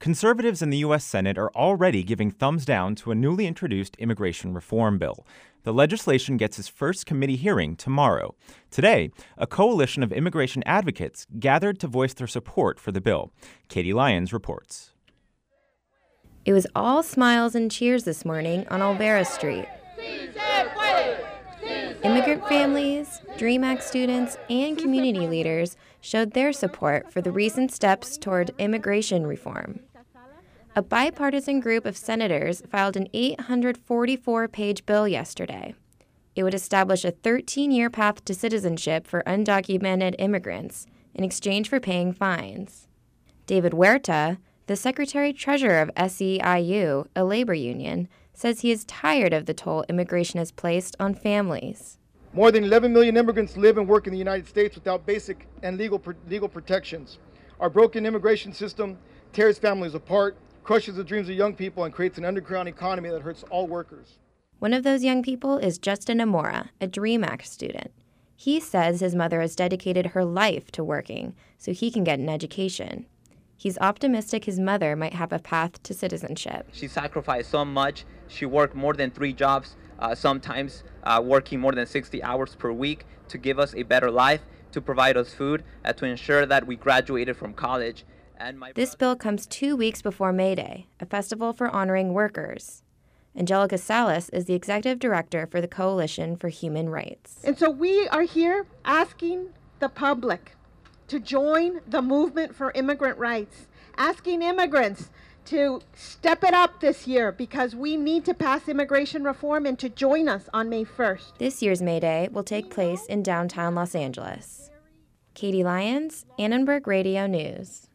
Conservatives in the U.S. Senate are already giving thumbs down to a newly introduced immigration reform bill. The legislation gets its first committee hearing tomorrow. Today, a coalition of immigration advocates gathered to voice their support for the bill. Katie Lyons reports. It was all smiles and cheers this morning on Olvera Street. Immigrant families, DREAM Act students, and community leaders showed their support for the recent steps toward immigration reform. A bipartisan group of senators filed an 844-page bill yesterday. It would establish a 13-year path to citizenship for undocumented immigrants in exchange for paying fines. David Huerta, the Secretary-Treasurer of SEIU, a labor union, says he is tired of the toll immigration has placed on families. More than 11 million immigrants live and work in the United States without basic and legal protections. Our broken immigration system tears families apart, crushes the dreams of young people, and creates an underground economy that hurts all workers. One of those young people is Justin Amora, a DREAM Act student. He says his mother has dedicated her life to working so he can get an education. He's optimistic his mother might have a path to citizenship. She sacrificed so much. She worked more than 3 jobs, sometimes working more than 60 hours per week to give us a better life, to provide us food, to ensure that we graduated from college. This bill comes 2 weeks before May Day, a festival for honoring workers. Angelica Salas is the executive director for the Coalition for Human Rights. And so we are here asking the public to join the movement for immigrant rights, asking immigrants to step it up this year because we need to pass immigration reform and to join us on May 1st. This year's May Day will take place in downtown Los Angeles. Katie Lyons, Annenberg Radio News.